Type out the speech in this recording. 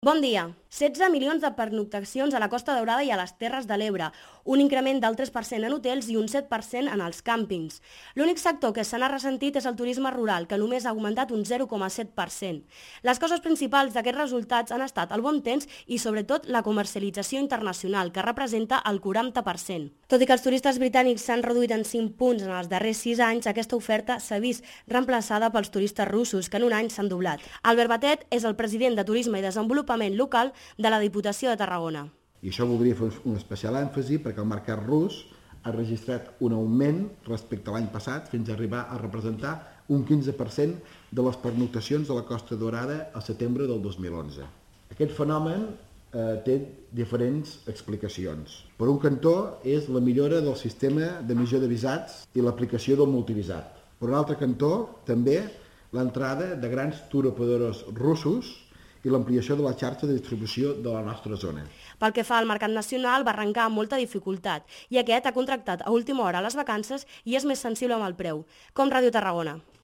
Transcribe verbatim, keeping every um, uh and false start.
Bon dia. setze milions de pernoctacions a la Costa Daurada i a les Terres de l'Ebre, un increment del tres per cent en hotels i un set per cent en els càmpings. L'únic sector que se n'ha ressentit és el turisme rural, que només ha augmentat un zero coma set per cent. Les causes principals d'aquests resultats han estat el bon temps i, sobretot, la comercialització internacional, que representa el quaranta per cent. Tot i que els turistes britànics s'han reduït en cinc punts en els darrers sis anys, aquesta oferta s'ha vist reemplaçada pels turistes russos, que en un any s'han doblat. Albert Batet és el president de Turisme i Desenvolupament Local de la Diputació de Tarragona. I això voldria fer un especial èmfasi perquè el mercat rus ha registrat un augment respecte a l'any passat fins a arribar a representar un quinze per cent de les pernoctacions de la Costa Daurada al setembre del dos mil onze. Aquest fenomen eh, té diferents explicacions. Per un cantó és la millora del sistema d'emissió de visats i l'aplicació del multivisat. Per un altre cantó, també l'entrada de grans turoperadors russos i l'ampliació de la xarxa de distribució de la nostra zona. Pel que fa al mercat nacional, va arrencar amb molta dificultat i aquest ha contractat a última hora les vacances i és més sensible amb el preu, com Ràdio Tarragona.